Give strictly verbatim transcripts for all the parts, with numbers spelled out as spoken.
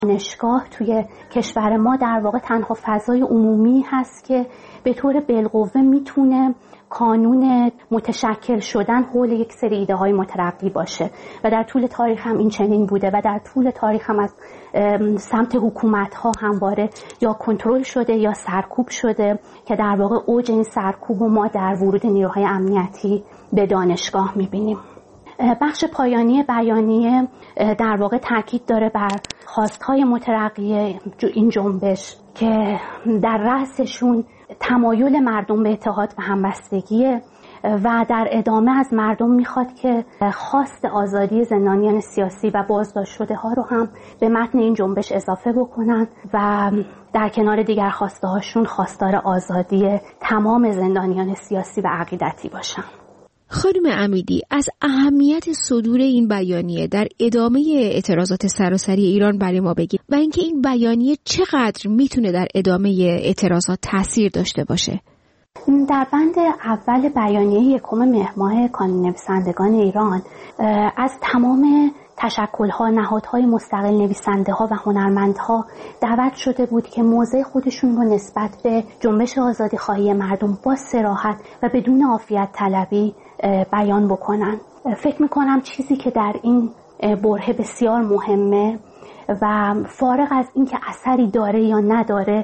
دانشگاه توی کشور ما در واقع تنها فضای عمومی هست که به طور بالقوه میتونه کانون متشکل شدن حول یک سری ایده های مترقی باشه و در طول تاریخ هم این چنین بوده و در طول تاریخ هم از سمت حکومت ها همواره یا کنترل شده یا سرکوب شده که در واقع اوج این سرکوب ما در ورود نیروهای امنیتی به دانشگاه میبینیم. بخش پایانی بیانیه در واقع تاکید داره بر خواستهای مترقی این جنبش که در رأسشون تمایل مردم به اتحاد و همبستگیه و در ادامه از مردم میخواد که خواست آزادی زندانیان سیاسی و بازداشت شده ها رو هم به متن این جنبش اضافه بکنن و در کنار دیگر خواسته هاشون خواستار آزادی تمام زندانیان سیاسی و عقیدتی باشن. خانم امیدی، از اهمیت صدور این بیانیه در ادامه اعتراضات سراسری ایران برای ما بگید و اینکه این بیانیه چقدر میتونه در ادامه اعتراضات تاثیر داشته باشه. در بند اول بیانیه یکم مهر ماه کانون نویسندگان ایران از تمام تشکل‌ها، نهادهای مستقل نویسنده‌ها و هنرمندها دعوت شده بود که موضع خودشون رو نسبت به جنبش آزادی‌خواهی مردم با صراحت و بدون عافیت طلبی بیان بکنن. فکر میکنم چیزی که در این برهه بسیار مهمه و فارغ از اینکه اثری داره یا نداره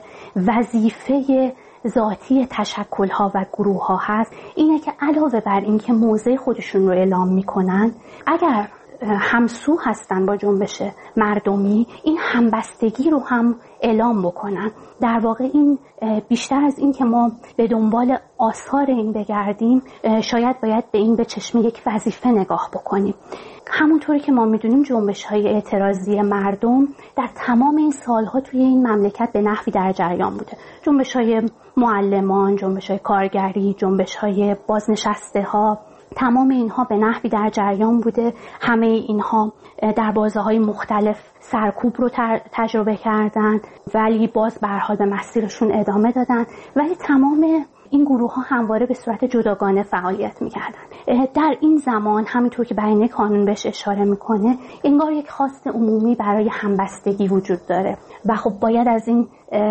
وظیفه ذاتی تشکل‌ها و گروه‌ها هست اینه که علاوه بر اینکه موضع خودشون رو اعلام میکنن، اگر همسو هستن با جنبش مردمی این همبستگی رو هم اعلام بکنن. در واقع این بیشتر از این که ما به دنبال آثار این بگردیم شاید باید به این به چشم یک وظیفه نگاه بکنیم. همونطوری که ما میدونیم جنبش‌های اعتراضی مردم در تمام این سالها توی این مملکت به نحوی در جریان بوده. جنبش‌های معلمان، جنبش‌های کارگری، جنبش‌های بازنشسته‌ها، تمام اینها به نحوی در جریان بوده. همه اینها در بازه‌های مختلف سرکوب رو تجربه کردن ولی باز به هر حال به مسیرشون ادامه دادن، ولی تمام این گروه ها همواره به صورت جداگانه فعالیت می‌کردن. در این زمان همینطور که بیانیه کانون بهش اشاره میکنه انگار یک خواست عمومی برای همبستگی وجود داره و خب باید از این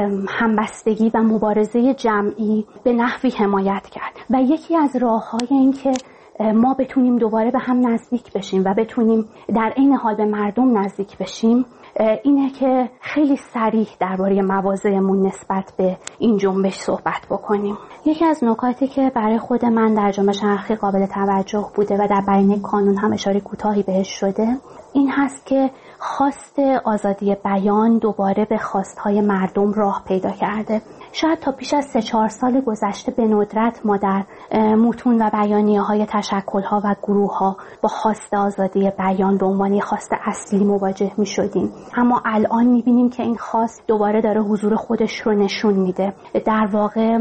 همبستگی و مبارزه جمعی به نحوی حمایت کرد و یکی از راه‌های این که ما بتونیم دوباره به هم نزدیک بشیم و بتونیم در عین حال به مردم نزدیک بشیم اینه که خیلی صریح درباره مواضعمون نسبت به این جنبش صحبت بکنیم. یکی از نکاتی که برای خود من در جنبش شرقی قابل توجه بوده و در بیانیه کانون هم اشاره کوتاهی بهش شده این هست که خواست آزادی بیان دوباره به خواستهای مردم راه پیدا کرده. شاید تا پیش از سه چهار سال گذشته به ندرت ما در متون و بیانیه های تشکل ها و گروه ها با خواست آزادی بیان به عنوان خواست اصلی مواجه می شدیم، اما الان می بینیم که این خواست دوباره داره حضور خودش رو نشون میده. در واقع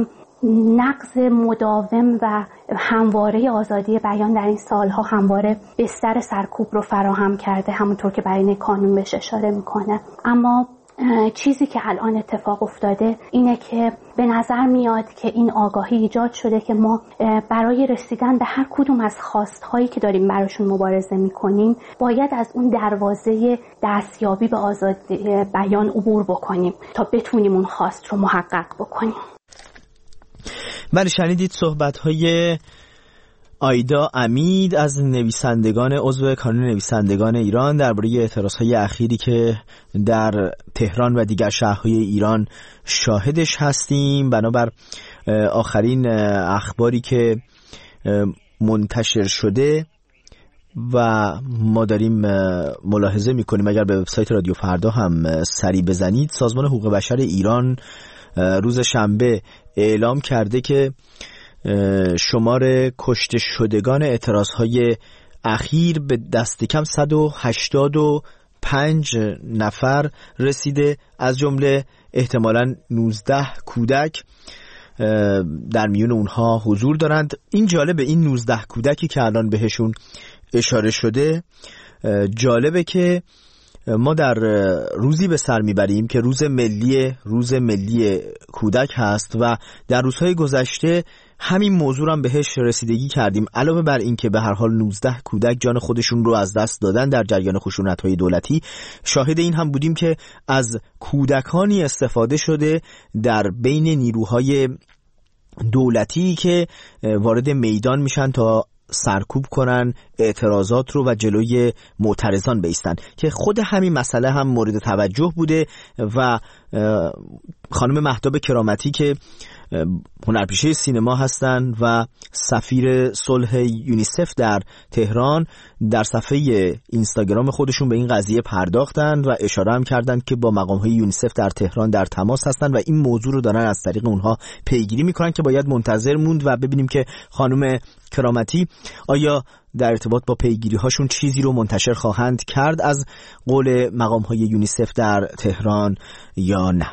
نقض مداوم و همواره آزادی بیان در این سالها همواره بستر سرکوب رو فراهم کرده، همونطور که بیانیه کانون بهش اشاره میکنه. اما چیزی که الان اتفاق افتاده اینه که به نظر میاد که این آگاهی ایجاد شده که ما برای رسیدن به هر کدوم از خواستهایی که داریم براشون مبارزه میکنیم باید از اون دروازه دستیابی به آزادی بیان عبور بکنیم تا بتونیم اون خواست رو محقق بکنیم. بله، شنیدید صحبت‌های آیدا امید از نویسندگان عضو کانون نویسندگان ایران درباره اعتراضهای اخیری که در تهران و دیگر شهرهای ایران شاهدش هستیم. بنابر آخرین اخباری که منتشر شده و ما داریم ملاحظه میکنیم، اگر به وبسایت رادیو فردا هم سری بزنید، سازمان حقوق بشر ایران روز شنبه اعلام کرده که شمار کشته شدگان اعتراضهای اخیر به دست کم صد و هشتاد و پنج نفر رسیده، از جمله احتمالاً نوزده کودک در میون اونها حضور دارند. این جالبه، این نوزده کودکی که الان بهشون اشاره شده، جالبه که ما در روزی به سر میبریم که روز ملی روز ملی کودک هست و در روزهای گذشته همین موضوع هم بهش رسیدگی کردیم. علاوه بر این که به هر حال نوزده کودک جان خودشون رو از دست دادن در جریان خشونت‌های دولتی، شاهد این هم بودیم که از کودکانی استفاده شده در بین نیروهای دولتی که وارد میدان میشن تا سرکوب کنن اعتراضات رو و جلوی معترضان بایستن، که خود همین مسئله هم مورد توجه بوده و خانم مهتاب کرامتی که هنرپیشه سینما هستند و سفیر صلح یونیسف در تهران در صفحه اینستاگرام خودشون به این قضیه پرداختند و اشاره هم کردند که با مقام‌های یونیسف در تهران در تماس هستند و این موضوع رو دارن از طریق اونها پیگیری میکنن که باید منتظر موند و ببینیم که خانم کرامتی آیا در ارتباط با پیگیری هاشون چیزی رو منتشر خواهند کرد از قول مقام‌های یونیسف در تهران یا نه.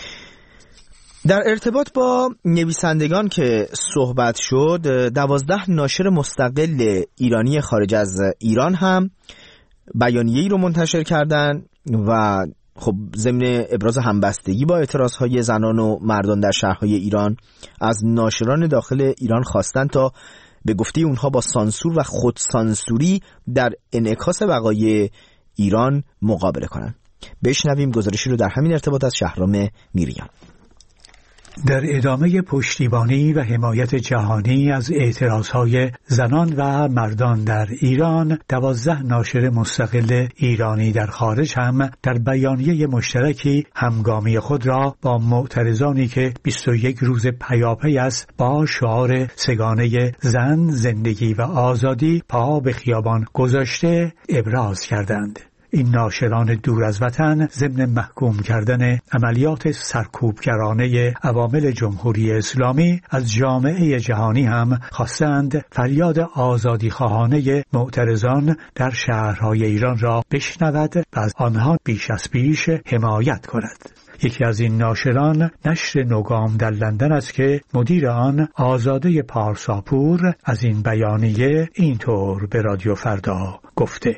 در ارتباط با نویسندگان که صحبت شد، دوازده ناشر مستقل ایرانی خارج از ایران هم بیانیه‌ای رو منتشر کردند و خب ضمن ابراز همبستگی با اعتراضهای زنان و مردان در شهرهای ایران از ناشران داخل ایران خواستند تا به گفته اونها با سانسور و خودسانسوری در انعکاس وقایع ایران مقابله کنند. بشنویم گزارشی رو در همین ارتباط از شهرام میریان. در ادامه پشتیبانی و حمایت جهانی از اعتراضهای زنان و مردان در ایران، دوازده ناشر مستقل ایرانی در خارج هم در بیانیه مشترکی همگامی خود را با معترضانی که بیست و یک روز پیاپی است با شعار سگانه زن، زندگی و آزادی پا به خیابان گذاشته ابراز کردند. این ناشران دور از وطن ضمن محکوم کردن عملیات سرکوبگرانه عوامل جمهوری اسلامی از جامعه جهانی هم خواستند فریاد آزادی خواهانه معترضان در شهرهای ایران را بشنود و از آنها بیش از پیش حمایت کند. یکی از این ناشران نشر نوگام در لندن است که مدیر آن آزاده پارساپور از این بیانیه اینطور به رادیو فردا گفته: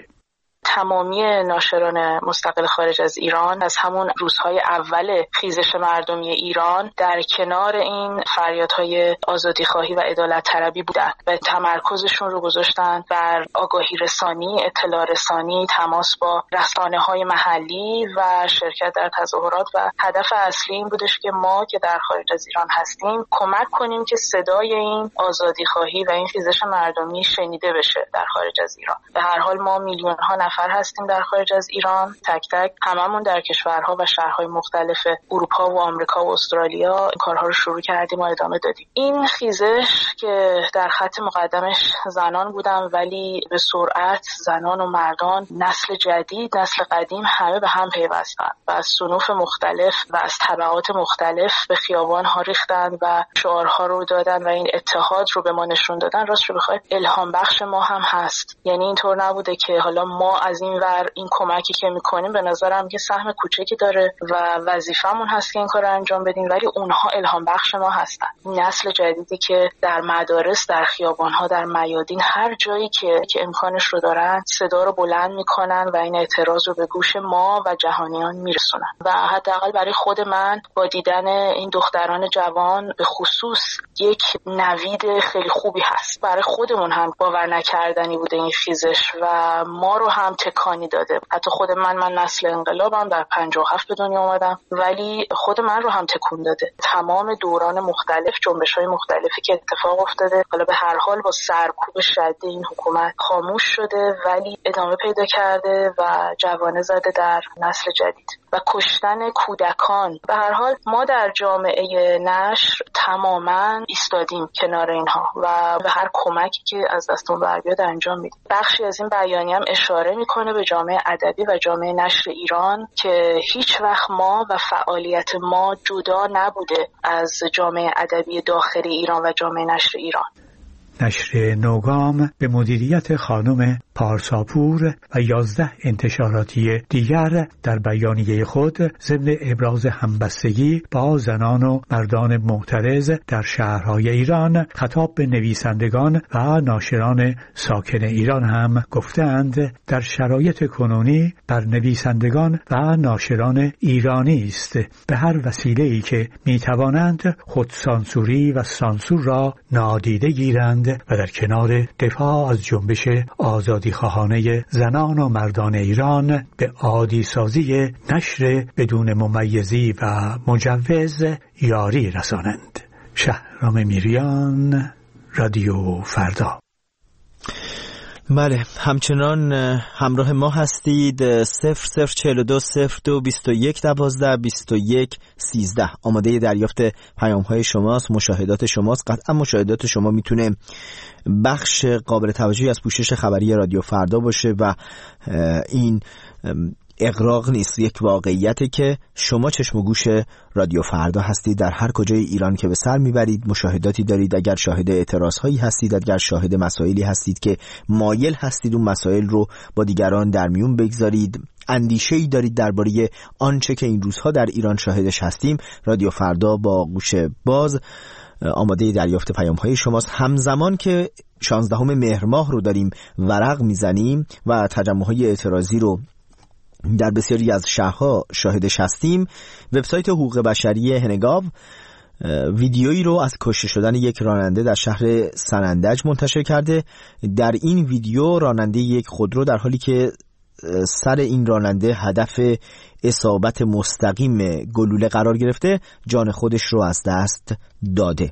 تمامی ناشران مستقل خارج از ایران از همون روزهای اول خیزش مردمی ایران در کنار این فریادهای آزادیخواهی و عدالت طلبی بودند و تمرکزشون رو گذاشتن بر آگاهی رسانی، اطلاع رسانی، تماس با رسانه‌های محلی و شرکت در تظاهرات. و هدف اصلی این بودش که ما که در خارج از ایران هستیم کمک کنیم که صدای این آزادیخواهی و این خیزش مردمی شنیده بشه در خارج از ایران. به هر حال ما میلیون‌ها نفر هستیم در خارج از ایران، تک تک هممون در کشورها و شهرهای مختلف اروپا و آمریکا و استرالیا این کارها رو شروع کردیم و ادامه دادیم. این خیزش که در خط مقدمش زنان بودن، ولی به سرعت زنان و مردان، نسل جدید، نسل قدیم، همه به هم پیوستن و از صنوف مختلف و از طبقات مختلف به خیابان ها ریختن و شعارها رو دادن و این اتحاد رو به ما نشون دادن. راست رو بخواید الهام بخش ما هم هست. یعنی اینطور نبوده که حالا ما از این ور این کمکی که میکنیم به نظرم که سهم کوچکی داره و وظیفمون هست که این کار رو انجام بدیم، ولی اونها الهام بخش ما هستن. نسل جدیدی که در مدارس، در خیابانها، در میادین، هر جایی که که امکانش رو دارن صدا رو بلند میکنن و این اعتراض رو به گوش ما و جهانیان میرسونن. و حداقل برای خود من با دیدن این دختران جوان به خصوص یک نوید خیلی خوبی هست. برای خودمون هم باور نکردنی بوده این خیزش و ما رو هم تکانی داده. حتی خود من من نسل انقلابم، در پنجاه و هفت به دنیا اومدم، ولی خود من رو هم تکون داده. تمام دوران مختلف، جنبش‌های مختلفی که اتفاق افتاده، حالا به هر حال با سرکوب شدید این حکومت خاموش شده ولی ادامه پیدا کرده و جوانه زده در نسل جدید و کشتن کودکان. به هر حال ما در جامعه نشر تماما ایستادیم کنار اینها و به هر کمکی که از دستمون بر بیاد انجام میدیم. بخشی از این بیانیه هم اشاره میکنه به جامعه ادبی و جامعه نشر ایران که هیچ وقت ما و فعالیت ما جدا نبوده از جامعه ادبی داخلی ایران و جامعه نشر ایران. نشر نوگام به مدیریت خانم پارساپور و یازده انتشاراتی دیگر در بیانیه خود ضمن ابراز همبستگی با زنان و مردان معترض در شهرهای ایران خطاب به نویسندگان و ناشران ساکن ایران هم گفتند در شرایط کنونی بر نویسندگان و ناشران ایرانی است به هر وسیله‌ای که می‌توانند خودسانسوری و سانسور را نادیده گیرند و در کنار دفاع از جنبش آزادی خواهانه زنان و مردان ایران به عادی سازی نشر بدون ممیزی و مجوز یاری رسانند. شهرام میریان، رادیو فردا. بله، همچنان همراه ما هستید. صفر صفر چهل و دو صفر دو بیست و یک دوازده بیست و یک سیزده آماده دریافت پیام های شماست، مشاهدات شماست. قطعا مشاهدات شما میتونه بخش قابل توجهی از پوشش خبری رادیو فردا باشه و این اغراق نیست، یک واقعیته که شما چشم و گوش رادیو فردا هستید. در هر کجای ایران که به سر میبرید مشاهداتی دارید. اگر شاهد اعتراض هایی هستید، اگر شاهد مسائلی هستید که مایل هستید اون مسائل رو با دیگران در میون بگذارید، اندیشه‌ای دارید درباره آنچه که این روزها در ایران شاهدش هستیم، رادیو فردا با گوش باز آماده دریافت پیام های شماست. همزمان که شانزدهم مهر ماه رو داریم ورق میزنیم و تجمع‌های اعتراضی رو در بسیاری از شهرها شاهدش هستیم، وبسایت حقوق بشری هنگاو ویدیویی رو از کشته شدن یک راننده در شهر سنندج منتشر کرده. در این ویدیو راننده یک خودرو در حالی که سر این راننده هدف اصابت مستقیم گلوله قرار گرفته جان خودش رو از دست داده.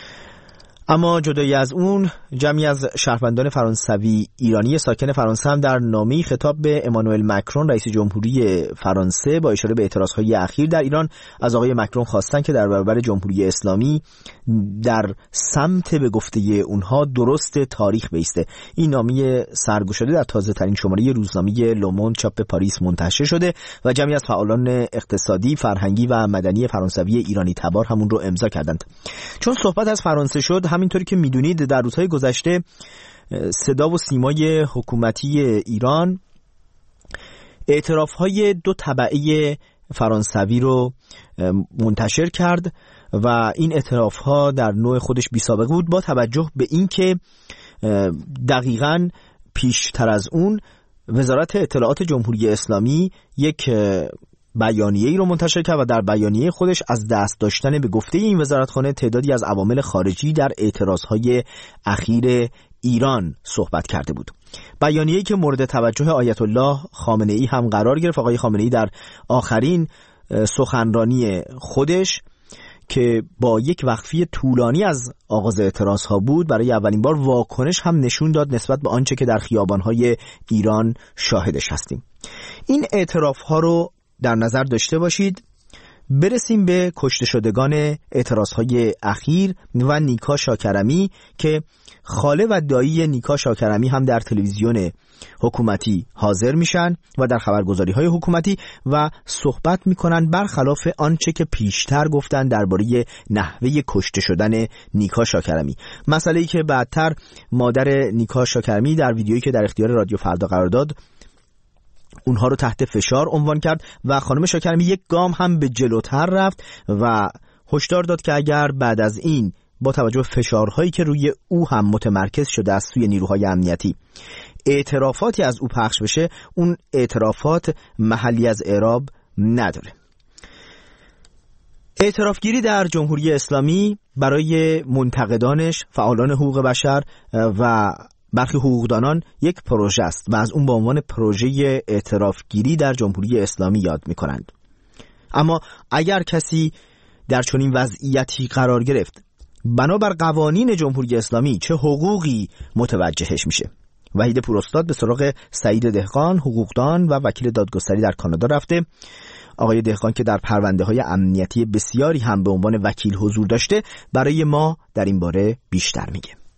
اما جدای از اون، جمعی از شهروندان فرانسوی ایرانی ساکن فرانسه هم در نامه‌ای خطاب به امانوئل مکرون رئیس جمهوری فرانسه با اشاره به اعتراضهای اخیر در ایران از آقای مکرون خواستن که در برابر جمهوری اسلامی در سمت به گفته اونها درست تاریخ بایسته. این نامه سرگشاده در تازه ترین شماره روزنامه لوموند چاپ پاریس منتشر شده و جمعی از فعالان اقتصادی، فرهنگی و مدنی فرانسوی ایرانی تبار همون رو امضا کردند. چون صحبت از فرانسه شد، همینطوری که میدونید در روزهای گذشته صدا و سیمای حکومتی ایران اعترافهای دو طبقه فرانسوی رو منتشر کرد و این اعترافها در نوع خودش بی سابقه بود، با توجه به اینکه دقیقاً پیشتر از اون وزارت اطلاعات جمهوری اسلامی یک بیانیه‌ای رو منتشر کرد و در بیانیه خودش از دست داشتن به گفته این وزارتخانه تعدادی از عوامل خارجی در اعتراضهای اخیر ایران صحبت کرده بود. بیانیه‌ای که مورد توجه آیت الله خامنه‌ای هم قرار گرفت. آقای خامنه‌ای در آخرین سخنرانی خودش که با یک وقفه طولانی از آغاز اعتراضها بود، برای اولین بار واکنش هم نشون داد نسبت به آنچه که در خیابان‌های ایران شاهدش هستیم. این اعتراف‌ها رو در نظر داشته باشید. برسیم به کشته شدگان اعتراضهای اخیر و نیکا شاکرمی که خاله و دایی نیکا شاکرمی هم در تلویزیون حکومتی حاضر میشن و در خبرگزاری‌های حکومتی و صحبت میکنن برخلاف آنچه که پیشتر گفتن درباره نحوه کشته شدن نیکا شاکرمی. مسئله‌ای که بعدتر مادر نیکا شاکرمی در ویدیویی که در اختیار رادیو فردا قرار داد اونها رو تحت فشار عنوان کرد و خانم شاکرمی یک گام هم به جلوتر رفت و هشدار داد که اگر بعد از این با توجه به فشارهایی که روی او هم متمرکز شده از سوی نیروهای امنیتی اعترافاتی از او پخش بشه، اون اعترافات محلی از اعراب نداره. اعترافگیری در جمهوری اسلامی برای منتقدانش، فعالان حقوق بشر و برخی حقوقدانان یک پروژه است و از اون به عنوان پروژه اعترافگیری در جمهوری اسلامی یاد می‌کنند. اما اگر کسی در چنین وضعیتی قرار گرفت، بنابر قوانین جمهوری اسلامی چه حقوقی متوجهش میشه؟ وحید پوراستاد به سراغ سعید دهقان، حقوقدان و وکیل دادگستری در کانادا رفته. آقای دهقان که در پرونده‌های امنیتی بسیاری هم به عنوان وکیل حضور داشته، برای ما در این باره بیشتر میگه.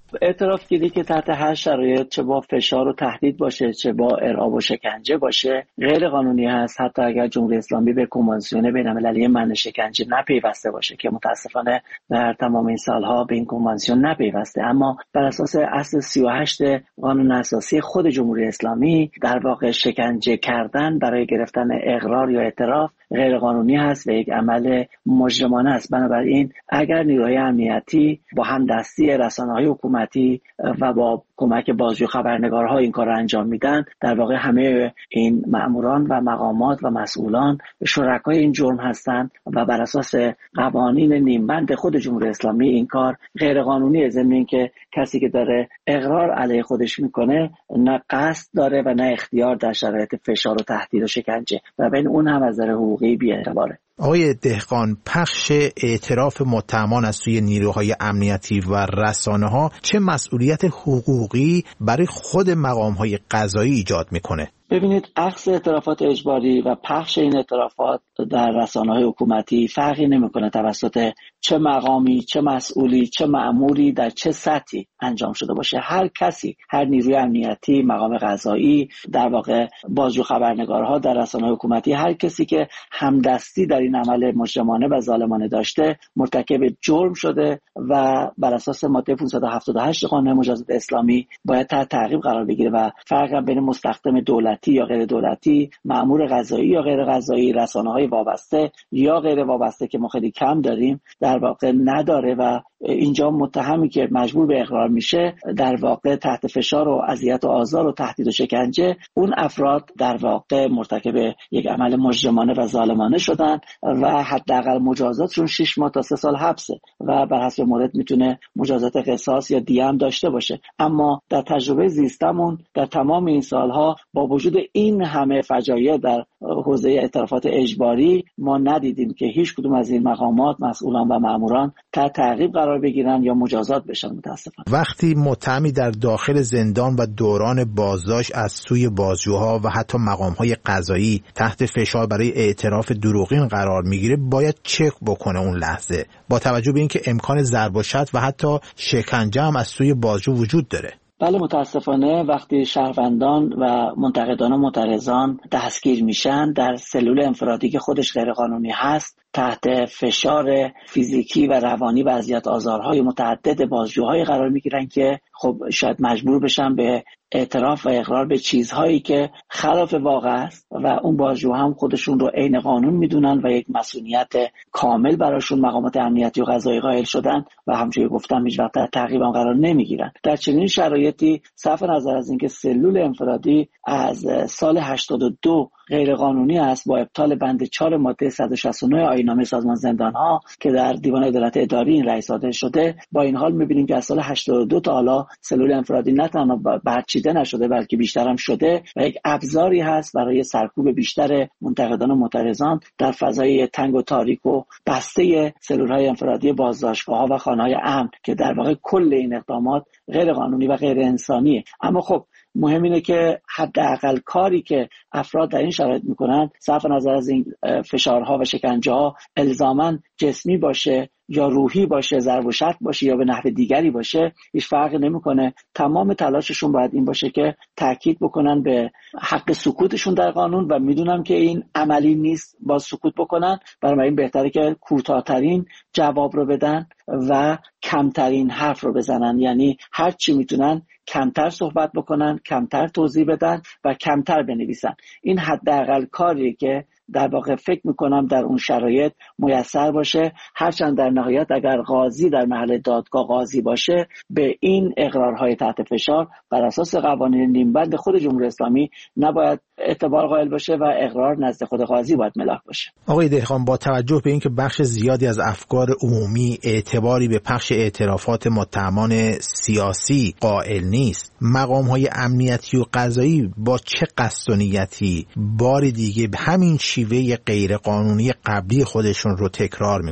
اعتراف گیری که تحت هر شرایط، چه با فشار و تهدید باشه چه با ارعاب و شکنجه باشه، غیر قانونی هست، حتی اگر جمهوری اسلامی به کنوانسیون بین‌المللی منع شکنجه نپیوسته باشه که متاسفانه در تمام این سالها به این کنوانسیون نپیوسته. اما بر اساس اصل سی و هشت قانون اساسی خود جمهوری اسلامی در واقع شکنجه کردن برای گرفتن اقرار یا اعتراف غیر قانونی هست و یک عمل مجرمانه است. بنابراین اگر نیروهای امنیتی با همدستی رسانه‌های حکومتی و با کمک بازجو خبرنگارها این کار را انجام میدن، در واقع همه این مأموران و مقامات و مسئولان شرکای این جرم هستند و بر اساس قوانین نیمبند خود جمهوری اسلامی این کار غیر قانونیه، ضمن اینکه کسی که داره اقرار علیه خودش میکنه نه قصد داره و نه اختیار در شرایط فشار و تهدید و شکنجه و بین اون هم از نظر حقوقی بی‌اعتباره. آقای دهقان، پخش اعتراف متهمان از سوی نیروهای امنیتی و رسانه‌ها چه مسئولیت حقوقی برای خود مقام‌های قضایی ایجاد میکنه؟ ببینید، اخذ اعترافات اجباری و پخش این اعترافات در رسانه‌های حکومتی فرقی نمی‌کنه توسط چه مقامی، چه مسئولی، چه مأموری، در چه سطحی انجام شده باشه. هر کسی، هر نیروی امنیتی، مقام قضایی، در واقع بازجو خبرنگارها در رسانه‌های حکومتی، هر کسی که همدستی در این عمل مجرمانه و ظالمانه داشته مرتکب جرم شده و بر اساس ماده پانصد و هفتاد و هشت قانون مجازات اسلامی باید تحت تعقیب قرار بگیره و فرق بین مستخدم دولتی یا غیر دولتی، مأمور قضایی یا غیر قضایی، رسانه‌های وابسته یا غیر وابسته که ما خیلی کم داریم در واقع نداره و اینجا متهمی که مجبور به اقرار میشه در واقع تحت فشار و اذیت و آزار و تهدید و شکنجه، اون افراد در واقع مرتکب یک عمل مجرمانه و ظالمانه شدن و حداقل مجازاتشون شش ماه تا سه سال حبسه و بر حسب مورد میتونه مجازات قصاص یا دیه هم داشته باشه. اما در تجربه زیستمون در تمام این سالها با وجود این همه فجایع در حوزه اعترافات اجباری ما ندیدیم که هیچ کدوم از این مقامات، مسئولان و ماموران تحت تعقیب قرار بگیرن یا مجازات بشن. متاسفانه وقتی متهمی در داخل زندان و دوران بازداشت از سوی بازجوها و حتی مقام‌های قضایی تحت فشار برای اعتراف دروغین قرار میگیره، باید چک بکنه اون لحظه با توجه به اینکه امکان ضرب و شتم و حتی شکنجه هم از سوی بازجو وجود داره. بله، متاسفانه وقتی شهروندان و منتقدان و معترضان دستگیر میشن در سلول انفرادی که خودش غیر قانونی هست، تحت فشار فیزیکی و روانی و اذیت آزارهای متعدد بازجوهای قرار میگیرن که خب شاید مجبور بشن به اعتراف و اقرار به چیزهایی که خلاف واقع است و اون بازجو هم خودشون رو عین قانون میدونن و یک مسئولیت کامل براشون مقامات امنیتی و قضایی قائل شدن و همونجوری گفتم هیچ وقت تعقیب هم قرار نمیگیرن. در چنین شرایطی صرف نظر از اینکه سلول انفرادی از سال هشتاد و دو غیر قانونی است با ابطال بند چهار ماده صد و شصت و نه آیین‌نامه سازمان زندان‌ها که در دیوان عدالت اداری این رأی صادر شده، با این حال می‌بینیم که از سال هشتاد و دو تا حالا سلول انفرادی نه تنها برچیده نشده بلکه بیشتر هم شده و یک ابزاری هست برای سرکوب بیشتر منتقدان و معترضان در فضای تنگ و تاریک و بسته سلول‌های انفرادی بازداشتگاه‌ها و خانه‌های امن که در واقع کل این اقدامات غیر قانونی و غیر انسانیه. اما خب مهم اینه که حداقل کاری که افراد در این شرایط میکنن صرف نظر از این فشارها و شکنجه‌ها الزاماً جسمی باشه یا روحی باشه، ضرب و شتم باشه یا به نحو دیگری باشه، هیچ فرقی نمیکنه. تمام تلاششون باید این باشه که تاکید بکنن به حق سکوتشون در قانون و میدونم که این عملی نیست با سکوت بکنن، بنابراین بهتره که کوتاه‌ترین جواب رو بدن و کمترین حرف رو بزنن، یعنی هر چی میتونن کمتر صحبت بکنن، کمتر توضیح بدن و کمتر بنویسن. این حداقل کاریه که در واقع فکر میکنم در اون شرایط میسر باشه، هرچند در نهایت اگر قاضی در محل دادگاه قاضی باشه به این اقرارهای تحت فشار بر اساس قوانین نیمبند خود جمهوری اسلامی نباید اعتبار قائل باشه و اقرار نزد خود قاضی باید ملاک باشه. آقای دهقان، با توجه به اینکه بخش زیادی از افکار عمومی اعتباری به پخش اعترافات متهمان سیاسی قائل نیست، مقام‌های امنیتی و قضایی با چه قصد و نیتی بار دیگه همین شیوه غیر قانونی قبلی خودشون رو تکرار میکنن؟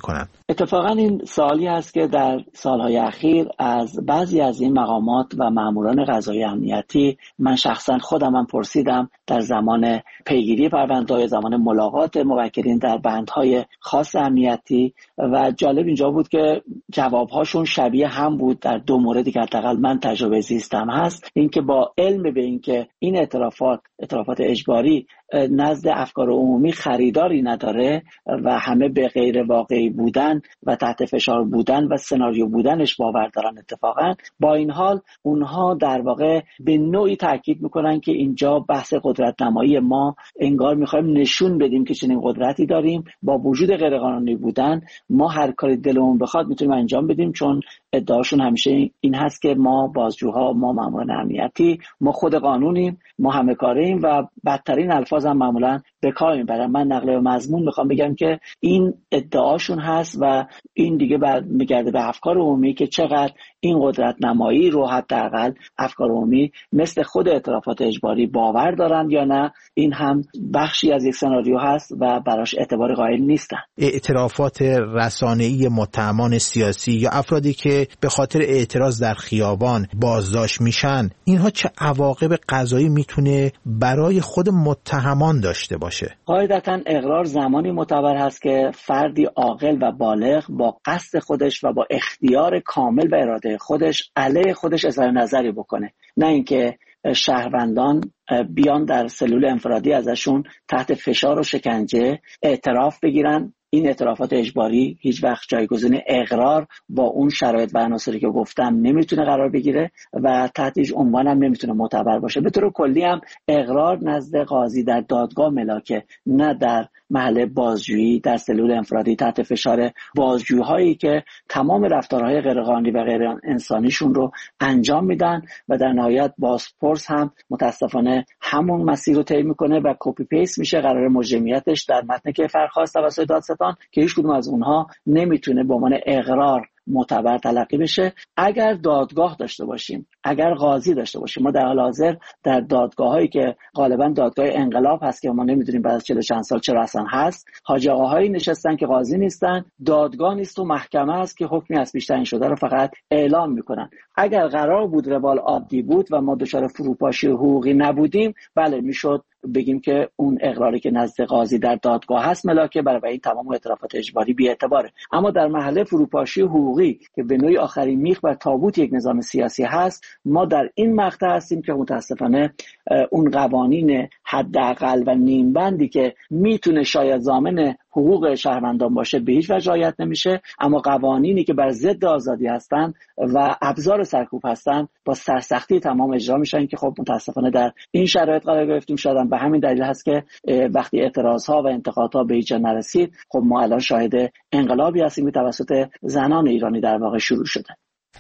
اتفاقا این سوالی هست که در سالهای اخیر از بعضی از این مقامات و ماموران قضایی امنیتی من شخصا خودم هم پرسیدم در زمان پیگیری پرونده‌های، زمان ملاقات موکلین در بندهای خاص امنیتی، و جالب اینجا بود که جوابهاشون شبیه هم بود در دو موردی که حداقل من تجربه زیستم هست. اینکه با علم به اینکه این اعترافات اعترافات اجباری نزد افکار عمومی خریداری نداره و همه به غیر واقعی بودن و تحت فشار بودن و سناریو بودنش باور دارن، اتفاقا با این حال اونها در واقع به نوعی تاکید میکنن که اینجا بحث قدرت نمایی، ما انگار میخوایم نشون بدیم که چنین قدرتی داریم، با وجود غیرقانونی بودن ما هر کاری دلمون بخواد میتونیم انجام بدیم، چون ادعاشون همیشه این هست که ما بازجوها، ما ماموران امنیتی، ما خود قانونیم، ما همه کاریم و بدترین الفاظ هم معمولا به کار میبرن. من نقل مضمون میخوام بگم که این ادعاشون هست و این دیگه بعد میگرده به افکار عمومی که چقدر این قدرت نمایی رو حداقل افکار عمومی مثل خود اعترافات اجباری باور دارن یا نه. این هم بخشی از یک سناریو هست و براش اعتبار قائل نیستن. اعترافات رسانه‌ای متهمان سیاسی یا افرادی که به خاطر اعتراض در خیابان بازداشت میشن، اینها چه عواقب قضایی میتونه برای خود متهمان داشته باشه؟ قاعدتاً اقرار زمانی معتبر هست که فردی عاقل و بالغ با قصد خودش و با اختیار کامل و اراده خودش علیه خودش اظهار نظری بکنه، نه اینکه شهروندان بیان در سلول انفرادی ازشون تحت فشار و شکنجه اعتراف بگیرن. این اعترافات اجباری هیچ وقت جایگزین اقرار با اون شرایط و عناصری که گفتم نمیتونه قرار بگیره و تحت هیچ عنوان هم نمیتونه معتبر باشه. به طور کلی هم اقرار نزد قاضی در دادگاه ملاکه، نه در محل بازجویی در سلول انفرادی تحت فشار بازجویی که تمام رفتارهای غیرقانونی و غیر انسانیشون رو انجام میدن و در نهایت بازپرس هم متاسفانه همون مسیر رو طی میکنه و کپی پیست میشه قرار مجرمیتش در متن کیفر خواست توسط دادستان که هیچ کدوم از اونها نمیتونه به عنوان اقرار معتبر تلقی بشه. اگر دادگاه داشته باشیم، اگر قاضی داشته باشیم، ما در حال حاضر در دادگاه‌هایی که غالبا دادگاه انقلاب هست که ما نمیدونیم بعد از چهل چند سال چرا اصلا هست، حاج آقاهایی نشستن که قاضی نیستن، دادگاه نیست و محکمه است که حکمی از پیش تعیین شده رو فقط اعلام میکنن. اگر قرار بود روال عادی بود و ما دچار فروپاشی حقوقی نبودیم، بله میشد بگیم که اون اقراری که نزد قاضی در دادگاه هست ملاکه، برای این تمام اعترافات اجباری بی اعتباره. اما در محل فروپاشی حقوقی که به نوعی آخرین میخ بر تابوت یک نظام سیاسی هست، ما در این مقطع هستیم که متاسفانه اون قوانین حداقل و نیم بندی که میتونه شاید ضامن حقوق شهروندان باشه به هیچ وجه رعایت نمیشه، اما قوانینی که بر ضد آزادی هستن و ابزار سرکوب هستن با سرسختی تمام اجرا میشن که خب متاسفانه در این شرایط قرار گرفتیم. شاید به همین دلیل هست که وقتی اعتراضها و انتقادها به هیچ جا نرسید، خب ما الان شاهد انقلابی هستیم که توسط زنان ایرانی در واقع شروع شده.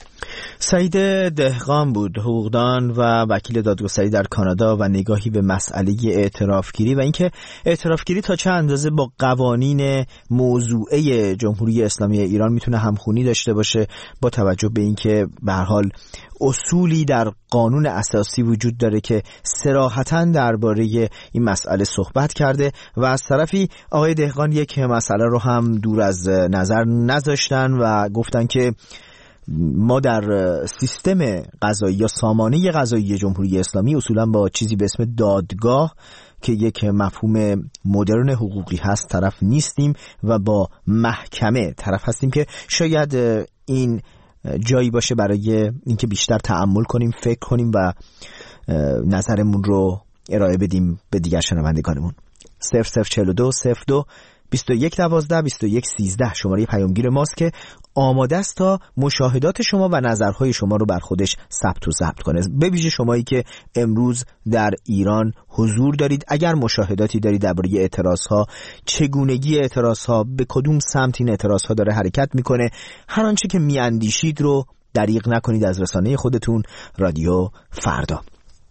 سعید دهقان بود، حقوقدان و وکیل دادگستری در کانادا و نگاهی به مسئله اعترافگیری و اینکه اعترافگیری تا چه اندازه با قوانین موضوعه جمهوری اسلامی ایران میتونه همخوانی داشته باشه، با توجه به اینکه به هر حال اصولی در قانون اساسی وجود داره که صراحتاً درباره این مسئله صحبت کرده و از طرفی آقای دهقان یک مسئله رو هم دور از نظر نذاشتن و گفتن که ما در سیستم قضایی یا سامانه قضایی جمهوری اسلامی اصولا با چیزی به اسم دادگاه که یک مفهوم مدرن حقوقی هست طرف نیستیم و با محکمه طرف هستیم که شاید این جایی باشه برای اینکه بیشتر تأمل کنیم، فکر کنیم و نظرمون رو ارائه بدیم به دیگر شنوندگانمون. صفر صفر چهل و دو صفر دو بیست و یک دوازده بیست و یک سیزده شماره پیامگیر ماست که آماده است تا مشاهدات شما و نظرهای شما رو بر خودش ثبت و ضبط کنه. به ویژه شمایی که امروز در ایران حضور دارید، اگر مشاهداتی دارید درباره اعتراضها، چگونگی اعتراضها، به کدوم سمت این اعتراضها داره حرکت میکنه، هر آنچه که میاندیشید رو دریغ نکنید از رسانه خودتون رادیو فردا.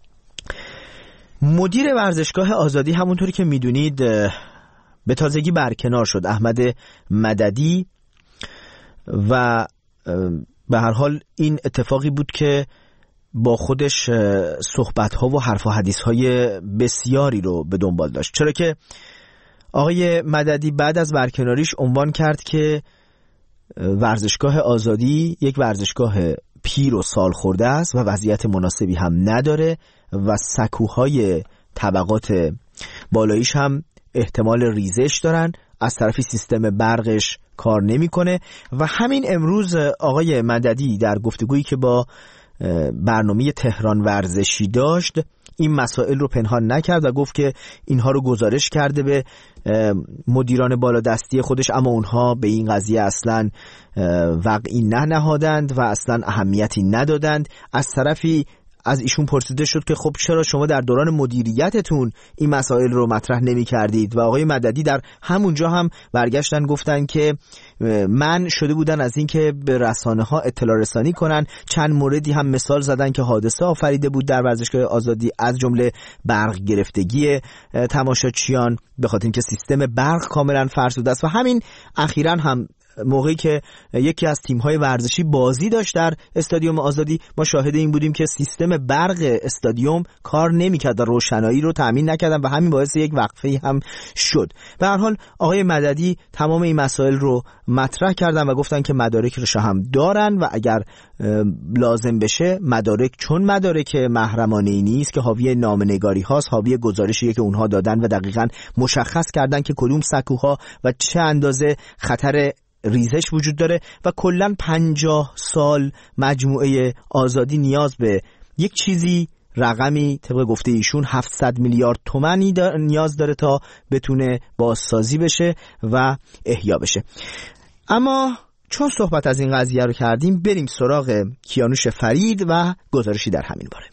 مدیر ورزشگاه آزادی همونطوری که میدونید به تازگی برکنار شد، احمد مددی، و به هر حال این اتفاقی بود که با خودش صحبت‌ها و حرف و حدیث‌های بسیاری رو به دنبال داشت، چرا که آقای مددی بعد از برکناریش عنوان کرد که ورزشگاه آزادی یک ورزشگاه پیر و سال خورده است و وضعیت مناسبی هم نداره و سکوهای طبقات بالاییش هم احتمال ریزش دارن، از طرفی سیستم برقش کار نمیکنه. و همین امروز آقای مددی در گفتگویی که با برنامه تهران ورزشی داشت این مسائل رو پنهان نکرد و گفت که اینها رو گزارش کرده به مدیران بالادستی خودش، اما اونها به این قضیه اصلا وقعی نه نهادند و اصلا اهمیتی ندادند. از طرفی از ایشون پرسیده شد که خب چرا شما در دوران مدیریتتون این مسائل رو مطرح نمی کردید؟ و آقای مددی در همونجا هم برگشتن گفتن که من شده بودن از این که به رسانه ها اطلاع رسانی کنن. چند موردی هم مثال زدن که حادثه آفریده بود در ورزشگاه آزادی، از جمله برق گرفتگی تماشاچیان به خاطر اینکه سیستم برق کاملا فرسوده است. و همین اخیراً هم موقعی که یکی از تیم‌های ورزشی بازی داشت در استادیوم آزادی، ما شاهد این بودیم که سیستم برق استادیوم کار نمی‌کرد و روشنایی رو تامین نکردن و همین باعث یک وقفه هم شد. به هر حال آقای مددی تمام این مسائل رو مطرح کردن و گفتن که مدارکش هم دارن و اگر لازم بشه مدارک، چون مدارک محرمانه‌ای نیست که حاوی نامه‌نگاری هاست، حاوی گزارشی که اونها دادن و دقیقاً مشخص کردن که کدوم سکوها و چه اندازه خطر ریزش وجود داره و کلاً پنجاه سال مجموعه آزادی نیاز به یک چیزی، رقمی طبق گفته ایشون هفتصد میلیارد تومانی دار نیاز داره تا بتونه بازسازی بشه و احیا بشه. اما چون صحبت از این قضیه رو کردیم، بریم سراغ کیانوش فرید و گزارشی در همین باره.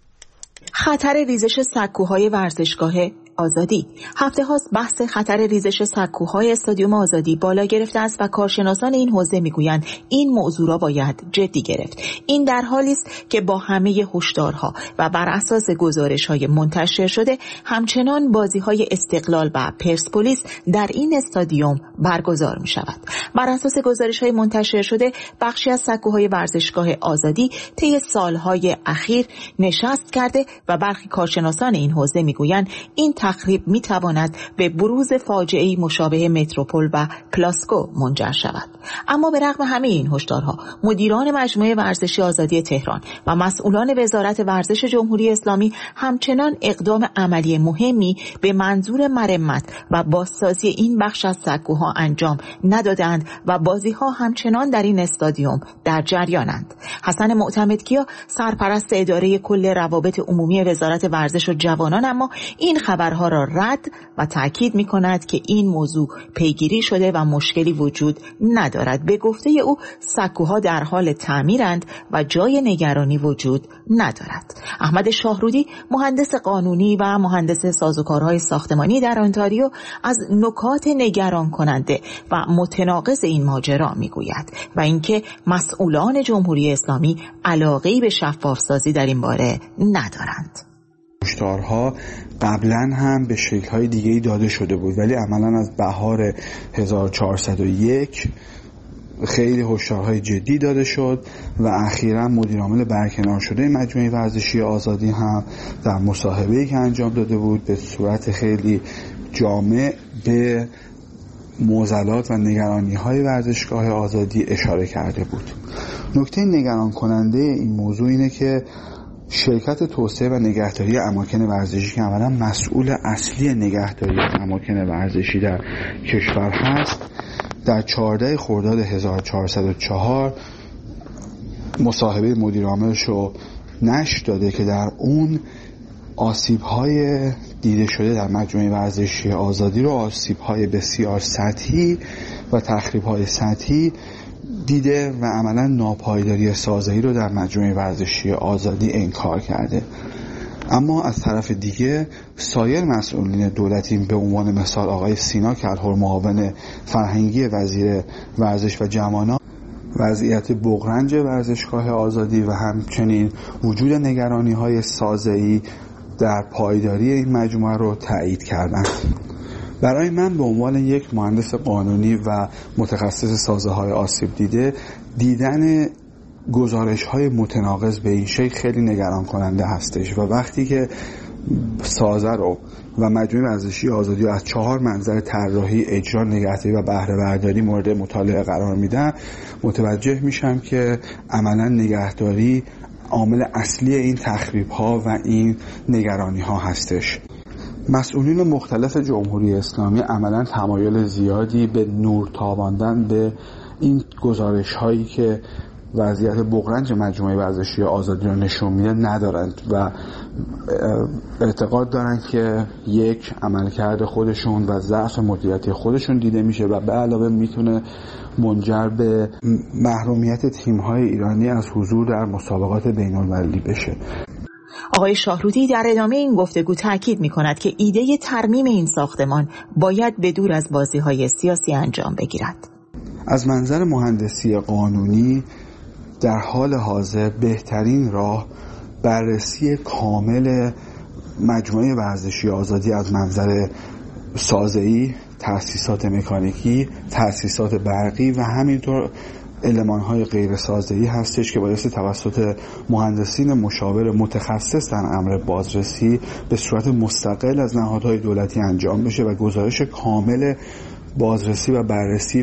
خطر ریزش سکوهای ورزشگاه آزادی. هفته هاست بحث خطر ریزش سکوهای استادیوم آزادی بالا گرفته است و کارشناسان این حوزه میگویند این موضوع را باید جدی گرفت. این در حالی است که با همه هشدارها و بر اساس گزارش‌های منتشر شده همچنان بازی‌های استقلال و پرسپولیس در این استادیوم برگزار می‌شود. بر اساس گزارش‌های منتشر شده بخشی از سکوهای ورزشگاه آزادی طی سال‌های اخیر نشست کرده و برخی کارشناسان این حوزه میگویند این تخریب میتواند به بروز فاجعه‌ای مشابه متروپول و کلاسکو منجر شود. اما به رغم همه این هشدارها، مدیران مجموعه ورزشی آزادی تهران و مسئولان وزارت ورزش جمهوری اسلامی همچنان اقدام عملی مهمی به منظور مرمت و بازسازی این بخش از سکوها انجام ندادند و بازی‌ها همچنان در این استادیوم در جریانند. حسن معتمدکیا، سرپرست اداره کل روابط عمومی وزارت ورزش و جوانان، اما این خبر ها را رد و تأکید می کند که این موضوع پیگیری شده و مشکلی وجود ندارد. به گفته او سکوها در حال تعمیرند و جای نگرانی وجود ندارد. احمد شاهرودی، مهندس قانونی و مهندس سازوکارهای ساختمانی در انتاریو، از نکات نگران کننده و متناقض این ماجرا می گوید و اینکه مسئولان جمهوری اسلامی علاقه‌ای به شفافسازی در این باره ندارند. هشدارها قبلا هم به شکل‌های دیگه‌ای داده شده بود، ولی عملاً از بهار هزار و چهارصد و یک خیلی هشدارهای جدی داده شد و اخیراً مدیر عامل برکنار شده مجموعه ورزشی آزادی هم در مصاحبه‌ای که انجام داده بود به صورت خیلی جامع به معضلات و نگرانی‌های ورزشگاه آزادی اشاره کرده بود. نکته نگران کننده این موضوع اینه که شرکت توسعه و نگهداری اماکن ورزشی که اولا مسئول اصلی نگهداری اماکن ورزشی در کشور هست، در چهاردهم خرداد هزار و چهارصد و چهار مصاحبه مدیر عاملش رو نشر داده که در اون آسیب‌های دیده شده در مجموعه ورزشی آزادی رو آسیب‌های بسیار سطحی و تخریب‌های سطحی دیده و عملا ناپایداری سازه‌ای رو در مجموعه ورزشی آزادی انکار کرده. اما از طرف دیگه سایر مسئولین دولتی به عنوان مثال آقای سینا کلهر، معاون فرهنگی وزیر ورزش و جوانان، وضعیت بغرنج ورزشگاه آزادی و همچنین وجود نگرانی‌های سازه‌ای در پایداری این مجموعه رو تایید کردند. برای من به عنوان یک مهندس قانونی و متخصص سازه‌های آسیب دیده، دیدن گزارش‌های متناقض به این شکل خیلی نگران کننده هستش و وقتی که سازه رو و مجموعه ورزشی آزادی رو از چهار منظر طراحی، اجرا، نگهداری و بهره برداری مورد مطالعه قرار میدم، متوجه میشم که عملا نگهداری عامل اصلی این تخریب ها و این نگرانی ها هستش. مسئولین مختلف جمهوری اسلامی عملا تمایل زیادی به نور تاباندن به این گزارش هایی که وضعیت بغرنج مجموعه ورزشی آزادی رو نشون میده ندارند و اعتقاد دارند که یک، عملکرد خودشون و ضعف مدیریتی خودشون دیده میشه و به علاوه میتونه منجر به محرومیت تیم‌های ایرانی از حضور در مسابقات بین‌المللی بشه. آقای شاهرودی در ادامه این گفتگو تاکید می‌کند که ایده ترمیم این ساختمان باید به دور از بازی‌های سیاسی انجام بگیرد. از منظر مهندسی قانونی در حال حاضر بهترین راه بررسی کامل مجموعه ورزشی آزادی از منظر سازه‌ای، تأسیسات مکانیکی، تأسیسات برقی و همینطور المان‌های غیر سازه‌ای هستش که بایستی توسط مهندسین مشاور متخصص در امر بازرسی به صورت مستقل از نهادهای دولتی انجام بشه و گزارش کامل بازرسی و بررسی